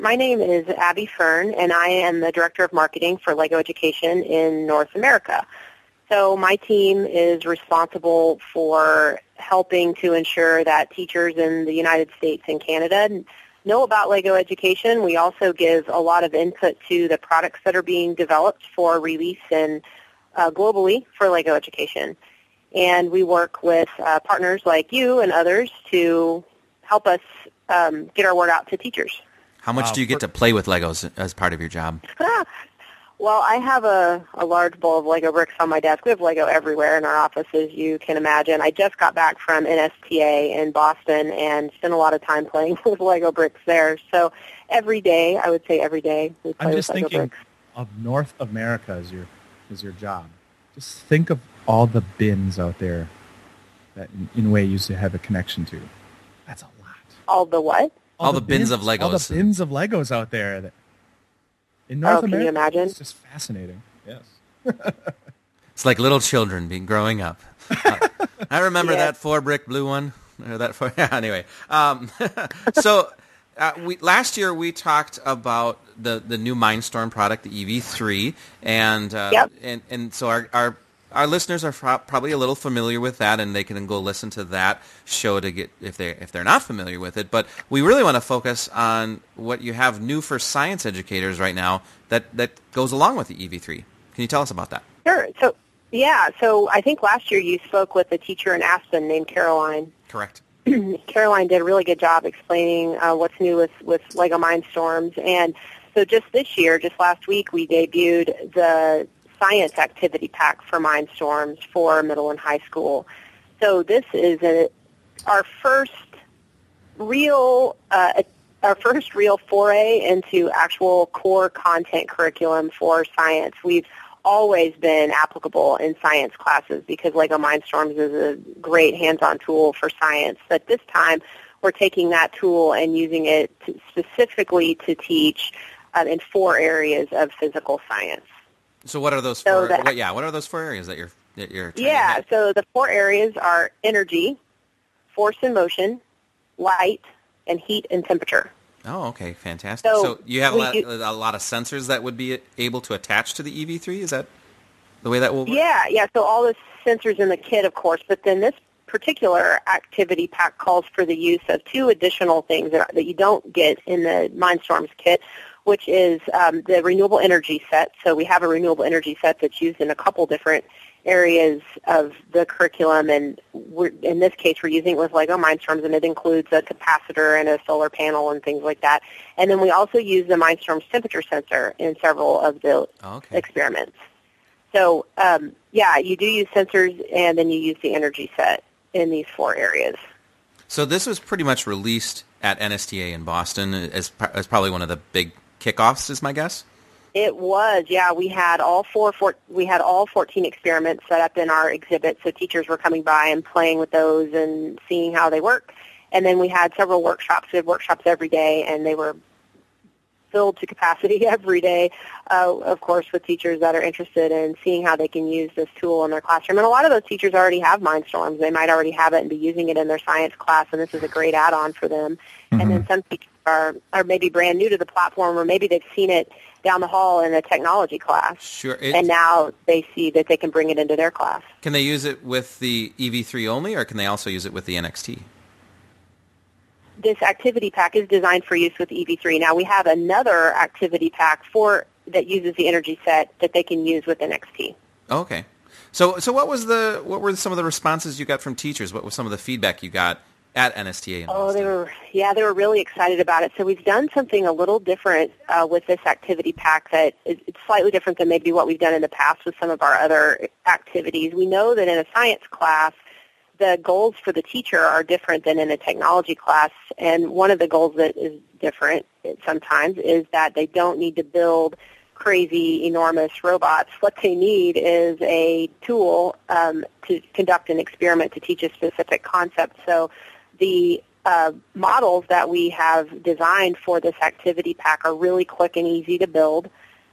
My name is Abby Fern, and I am the Director of Marketing for LEGO Education in North America. So my team is responsible for helping to ensure that teachers in the United States and Canada know about LEGO Education. We also give a lot of input to the products that are being developed for release and globally for LEGO Education. And we work with partners like you and others to help us get our word out to teachers. How much do you get to play with Legos as part of your job? Well, I have a large bowl of Lego bricks on my desk. We have Lego everywhere in our office, as you can imagine. I just got back from NSTA in Boston and spent a lot of time playing with Lego bricks there. So every day, I would say every day, we play with Lego bricks. I'm just thinking of North America as your job. Just think of all the bins out there that in a way you used to have a connection to. That's a lot. All the what? All the bins of Legos. All the bins of Legos out there. In North America, can you imagine? It's just fascinating. Yes. It's like little children growing up. I remember that 4-brick blue one. Anyway. So last year we talked about the new Mindstorm product, the EV3, and so our listeners are probably a little familiar with that, and they can go listen to that show to get if they're not familiar with it. But we really want to focus on what you have new for science educators right now that goes along with the EV3. Can you tell us about that? Sure. So I think last year you spoke with a teacher in Aspen named Caroline. Correct. Caroline did a really good job explaining what's new with LEGO Mindstorms. And so just this year, just last week, we debuted the Science Activity Pack for Mindstorms for middle and high school. So this is our first real foray into actual core content curriculum for science. We've always been applicable in science classes because LEGO Mindstorms is a great hands-on tool for science. But this time, we're taking that tool and using it specifically to teach in 4 areas of physical science. So what are those four? What are those 4 areas that you're trying to hit? So the 4 areas are energy, force and motion, light, and heat and temperature. Oh, okay, fantastic. So you have a lot of sensors that would be able to attach to the EV3? Is that the way that will work? Yeah. So all the sensors in the kit, of course, but then this particular activity pack calls for the use of 2 additional things that you don't get in the Mindstorms kit, which is the renewable energy set. So we have a renewable energy set that's used in a couple different areas of the curriculum, and in this case we're using it with LEGO Mindstorms, and it includes a capacitor and a solar panel and things like that. And then we also use the Mindstorms temperature sensor in several of the experiments. So, you do use sensors, and then you use the energy set in these 4 areas. So this was pretty much released at NSTA in Boston as probably one of the big kickoffs, is my guess? It was, yeah. We had all 14 experiments set up in our exhibit, so teachers were coming by and playing with those and seeing how they work. And then we had several workshops. We had workshops every day, and they were filled to capacity every day, of course, with teachers that are interested in seeing how they can use this tool in their classroom. And a lot of those teachers already have Mindstorms. They might already have it and be using it in their science class, and this is a great add-on for them. Mm-hmm. And then some teachers are maybe brand new to the platform, or maybe they've seen it down the hall in a technology class. Sure. And now they see that they can bring it into their class. Can they use it with the EV3 only, or can they also use it with the NXT? This activity pack is designed for use with EV3. Now we have another activity pack that uses the energy set that they can use with NXT. Okay. So what were some of the responses you got from teachers? What was some of the feedback you got at NSTA? They were really excited about it. So we've done something a little different with this activity pack that it's slightly different than maybe what we've done in the past with some of our other activities. We know that in a science class, the goals for the teacher are different than in a technology class, and one of the goals that is different sometimes is that they don't need to build crazy, enormous robots. What they need is a tool to conduct an experiment to teach a specific concept. So the models that we have designed for this activity pack are really quick and easy to build.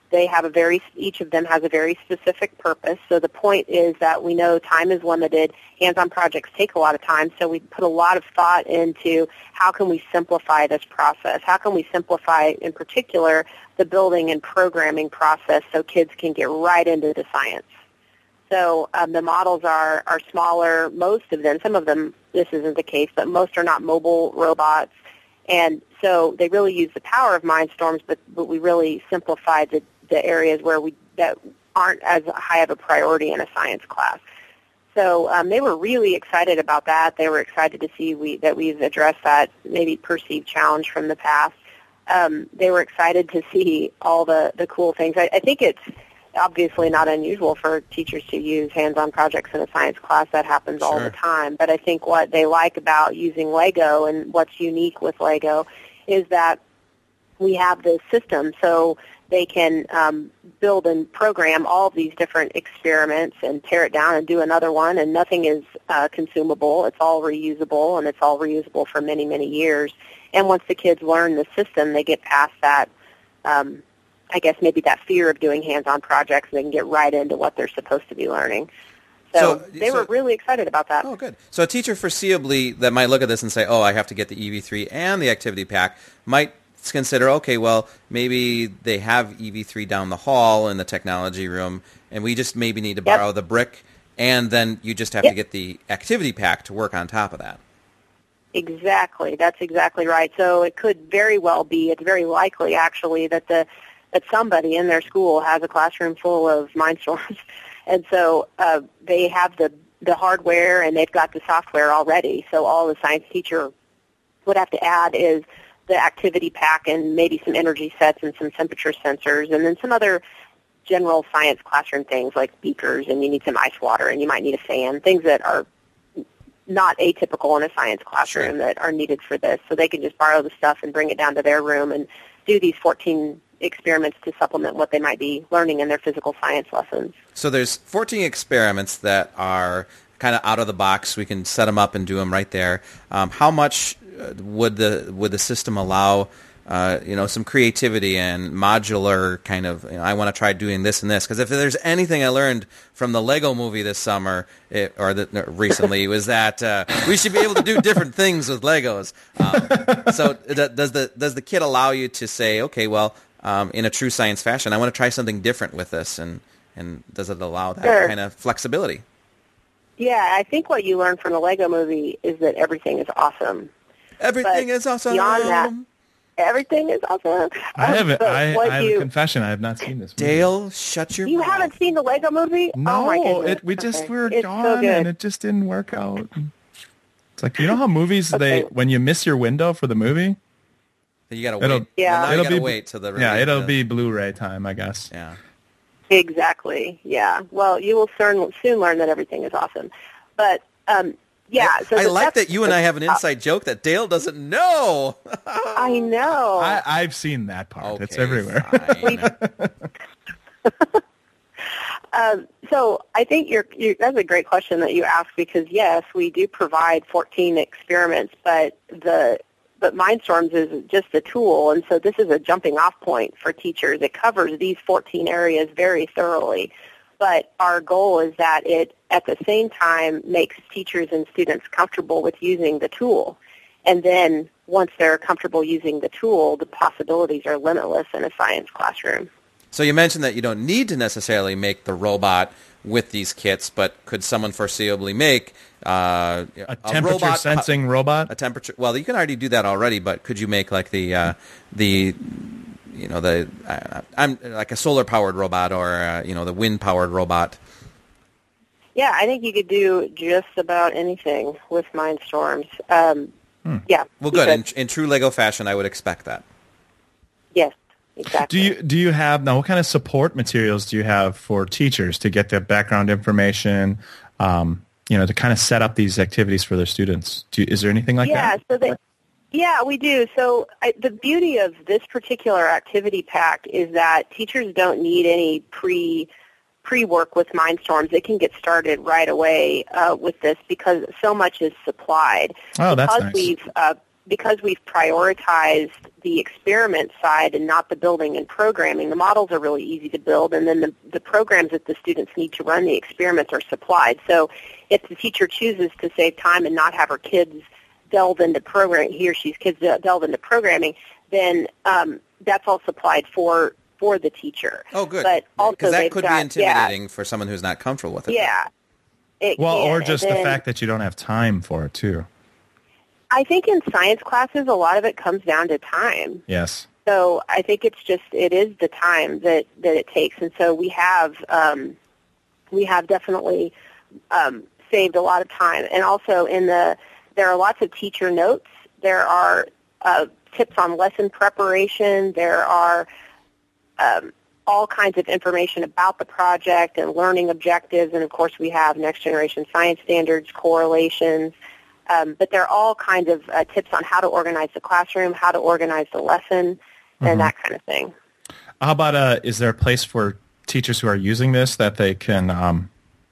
each of them has a very specific purpose. So the point is that we know time is limited. Hands-on projects take a lot of time, so we put a lot of thought into how can we simplify this process? How can we simplify, in particular, the building and programming process so kids can get right into the science? So the models are smaller, most of them. Some of them, this isn't the case, but most are not mobile robots. And so they really use the power of Mindstorms, but we really simplified the areas that aren't as high of a priority in a science class. So they were really excited about that. They were excited to see that we've addressed that maybe perceived challenge from the past. They were excited to see all the cool things. I think it's obviously not unusual for teachers to use hands-on projects in a science class. That happens all the time. But I think what they like about using Lego and what's unique with Lego is that we have the system, so they can build and program all of these different experiments and tear it down and do another one, and nothing is consumable. It's all reusable, and it's all reusable for many, many years. And once the kids learn the system, they get past that, I guess maybe that fear of doing hands-on projects, and they can get right into what they're supposed to be learning. So they were really excited about that. Oh, good. So a teacher foreseeably that might look at this and say, oh, I have to get the EV3 and the activity pack, might consider, okay, well, maybe they have EV3 down the hall in the technology room, and we just maybe need to borrow the brick, and then you just have to get the activity pack to work on top of that. Exactly. That's exactly right. So it could very well be, it's very likely actually, that somebody in their school has a classroom full of Mindstorms. And so they have the hardware and they've got the software already. So all the science teacher would have to add is the activity pack and maybe some energy sets and some temperature sensors, and then some other general science classroom things like beakers, and you need some ice water, and you might need a fan, things that are not atypical in a science classroom that are needed for this. So they can just borrow the stuff and bring it down to their room and do these 14 experiments to supplement what they might be learning in their physical science lessons. So there's 14 experiments that are kind of out of the box. We can set them up and do them right there. How much would the system allow some creativity and modular kind of, I want to try doing this and this? Because if there's anything I learned from the Lego movie this summer, recently, was that we should be able to do different things with Legos. So does the kit allow you to say, okay, well, in a true science fashion, I want to try something different with this, and does it allow that kind of flexibility? Yeah, I think what you learned from the Lego movie is that everything is awesome. Everything is awesome. Beyond that, everything is awesome. I have a confession. I have not seen this movie. Dale, shut your mouth. You haven't seen the Lego movie? No, oh my goodness. we were it's gone, so good. and it just didn't work out. It's like, you know how movies, when you miss your window for the movie, you gotta wait. Yeah, you gotta wait till the it'll be Blu-ray time, I guess. Yeah. Exactly. Yeah. Well, you will soon learn that everything is awesome, but. Yeah, so I like that you and I have an inside joke that Dale doesn't know. I know. I've seen that part. Okay, it's everywhere. So I think that's a great question that you ask, because yes, we do provide 14 experiments, but Mindstorms is just a tool, and so this is a jumping off point for teachers. It covers these 14 areas very thoroughly. But our goal is that it, at the same time, makes teachers and students comfortable with using the tool. And then once they're comfortable using the tool, the possibilities are limitless in a science classroom. So you mentioned that you don't need to necessarily make the robot with these kits, but could someone foreseeably make a temperature sensing robot? A temperature. Well, you can already do that already, but could you make like I'm like a solar-powered robot or, the wind-powered robot? Yeah, I think you could do just about anything with Mindstorms. Yeah. Well, good. In true Lego fashion, I would expect that. Yes, exactly. Do you have, now what kind of support materials do you have for teachers to get the background information, to kind of set up these activities for their students? Is there anything like that? Yeah, we do. So the beauty of this particular activity pack is that teachers don't need any pre-work with Mindstorms. They can get started right away with this because so much is supplied. Oh, that's nice. We've because we've prioritized the experiment side and not the building and programming, the models are really easy to build, and then the programs that the students need to run the experiments are supplied. So if the teacher chooses to save time and not have her kids delve into programming, he or she's kids delve into programming, then that's all supplied for the teacher. Oh, good. But also because that could be got, intimidating for someone who's not comfortable with it. Yeah. Or just the fact that you don't have time for it, too. I think in science classes, a lot of it comes down to time. Yes. So I think it is the time that it takes. And so we have definitely saved a lot of time. And also there are lots of teacher notes. There are tips on lesson preparation. There are all kinds of information about the project and learning objectives. And, of course, we have Next Generation Science Standards, correlations. But there are all kinds of tips on how to organize the classroom, how to organize the lesson, and that kind of thing. How about, is there a place for teachers who are using this that they can,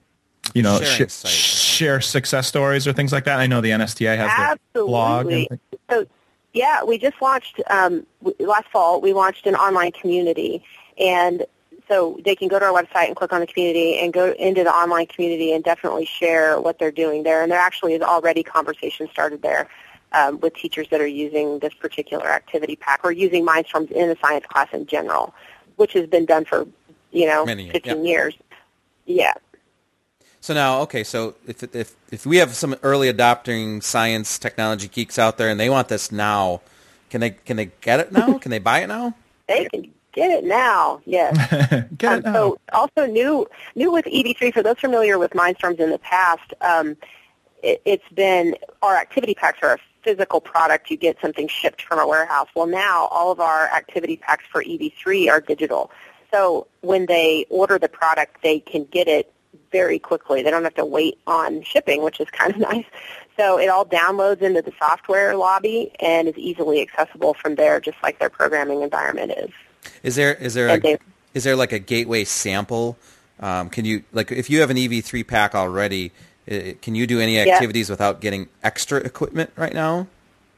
share success stories or things like that? I know the NSTA has the blog. So, yeah, we just launched, last fall, we launched an online community, and so they can go to our website and click on the community and go into the online community and definitely share what they're doing there. And there actually is already conversation started there with teachers that are using this particular activity pack or using Mindstorms in a science class in general, which has been done for, 15 years. Yeah. So now, okay, so if we have some early adopting science technology geeks out there and they want this now, can they get it now? Can they buy it now? They can get it now, yes. Get it now. So also new with EV3, for those familiar with Mindstorms in the past, it's been, our activity packs are a physical product. You get something shipped from a warehouse. Well, now all of our activity packs for EV3 are digital. So when they order the product, they can get it very quickly. They don't have to wait on shipping, which is kind of nice. So it all downloads into the software lobby and is easily accessible from there, just like their programming environment is. Is there like a gateway sample? Can you, like, if you have an EV3 pack already, can you do any activities without getting extra equipment right now?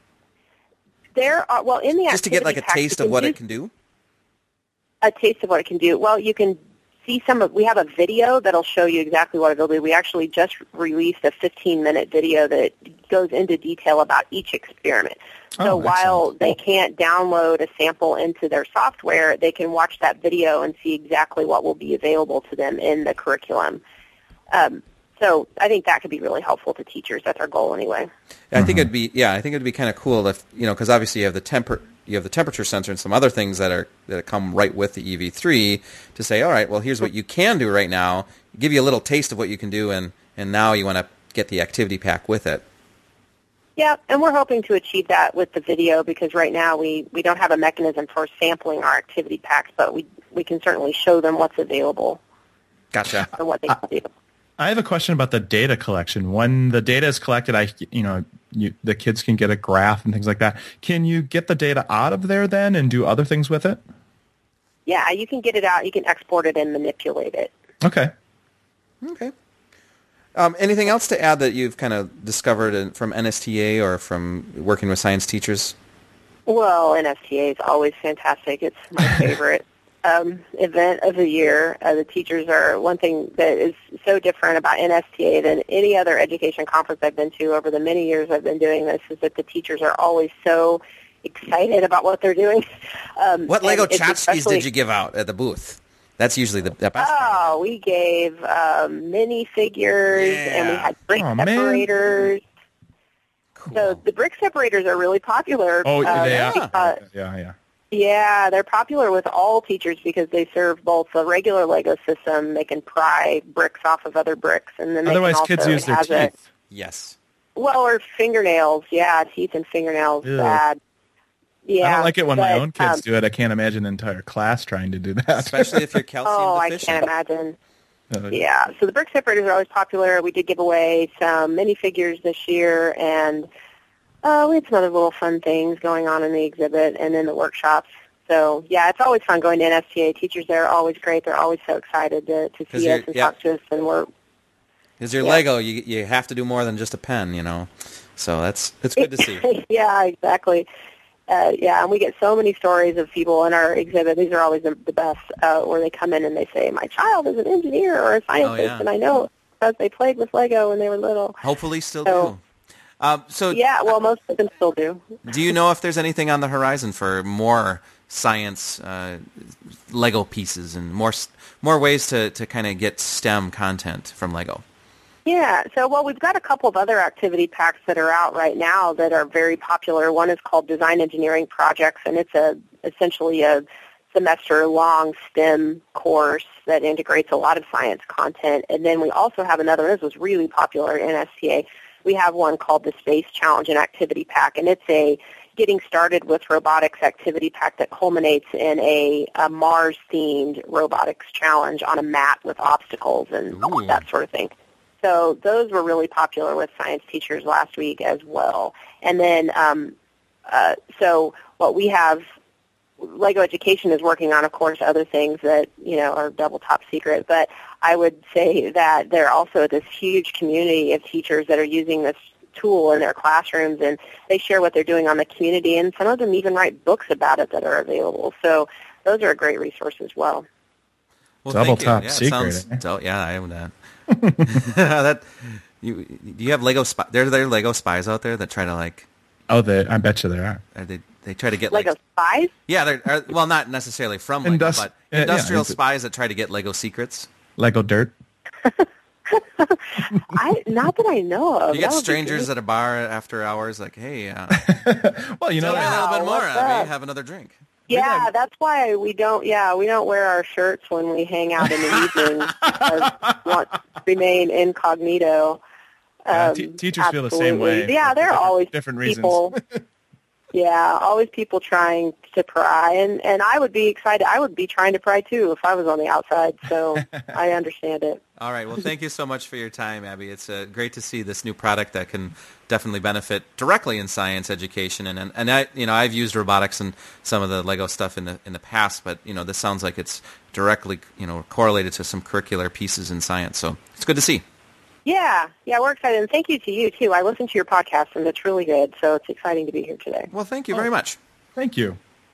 There are, well, in the just to get like a taste of what it can do. A taste of what it can do. Well, you can see we have a video that'll show you exactly what it'll do. We actually just released a 15-minute video that goes into detail about each experiment. So while they can't download a sample into their software, they can watch that video and see exactly what will be available to them in the curriculum. So I think that could be really helpful to teachers. That's our goal anyway. I think it'd be kind of cool if, because obviously you have the temperature sensor and some other things that come right with the EV3 to say, all right, well, here's what you can do right now, give you a little taste of what you can do, and now you want to get the activity pack with it. Yeah, and we're hoping to achieve that with the video because right now we don't have a mechanism for sampling our activity packs, but we can certainly show them what's available. Gotcha. Or what they can do. I have a question about the data collection. When the data is collected, the kids can get a graph and things like that. Can you get the data out of there then and do other things with it? Yeah, you can get it out. You can export it and manipulate it. Okay. Anything else to add that you've kind of discovered from NSTA or from working with science teachers? Well, NSTA is always fantastic. It's my favorite event of the year. The teachers are one thing that is so different about NSTA than any other education conference I've been to over the many years I've been doing this is that the teachers are always so excited about what they're doing. What Lego tchotchkes did you give out at the booth? That's usually the best part. Oh, we gave mini figures and we had brick separators. Cool. So the brick separators are really popular. Oh, they are? Yeah. Yeah, they're popular with all teachers because they serve both the regular Lego system. They can pry bricks off of other bricks, and then otherwise they can kids use their teeth. Yes. Well, or fingernails. Yeah, teeth and fingernails. Bad. Yeah, I don't like it when my own kids do it. I can't imagine an entire class trying to do that. Especially if you're calcium deficient. I can't imagine. Yeah, so the brick separators are always popular. We did give away some minifigures this year, and we had some other little fun things going on in the exhibit and in the workshops. So, yeah, it's always fun going to NSTA. Teachers there are always great. They're always so excited to see us and talk to us. And Because you're Lego, you have to do more than just a pen, So it's good to see. Yeah, exactly. And we get so many stories of people in our exhibit. These are always the best, where they come in and they say, "My child is an engineer or a scientist, and I know because they played with Lego when they were little." Hopefully, still do. Yeah, well, most of them still do. Do you know if there's anything on the horizon for more science Lego pieces and more ways to kind of get STEM content from Lego? Yeah, so we've got a couple of other activity packs that are out right now that are very popular. One is called Design Engineering Projects, and it's essentially a semester-long STEM course that integrates a lot of science content. And then we also have another, this was really popular in STA, we have one called the Space Challenge and Activity Pack, and it's a getting started with robotics activity pack that culminates in a Mars-themed robotics challenge on a mat with obstacles and that sort of thing. So those were really popular with science teachers last week as well. And then, so what we have, Lego Education is working on, of course, other things that, are double top secret. But I would say that there are also this huge community of teachers that are using this tool in their classrooms, and they share what they're doing on the community, and some of them even write books about it that are available. So those are a great resource as well. Double top secret. Yeah, I own that. Do you have Lego spies? There are Lego spies out there that try to I bet you there are. They try to get Lego spies? Yeah, well, not necessarily from Lego, but industrial spies that try to get Lego secrets. Lego dirt. Not that I know of. You get strangers at a bar after hours, like, hey, well, tell me a little bit more. Have another drink. Yeah, that's why we don't wear our shirts when we hang out in the evening because we want to remain incognito. Teachers feel the same way. Yeah, there are always different people. Reasons. Yeah, always people trying to pry, and I would be excited. I would be trying to pry too if I was on the outside. So I understand it. All right. Well, thank you so much for your time, Abby. It's great to see this new product that can definitely benefit directly in science education. And I've used robotics and some of the Lego stuff in the past, but this sounds like it's directly correlated to some curricular pieces in science. So it's good to see. Yeah, we're excited. And thank you to you, too. I listened to your podcast, and it's really good, so it's exciting to be here today. Well, thank you very much. Thank you.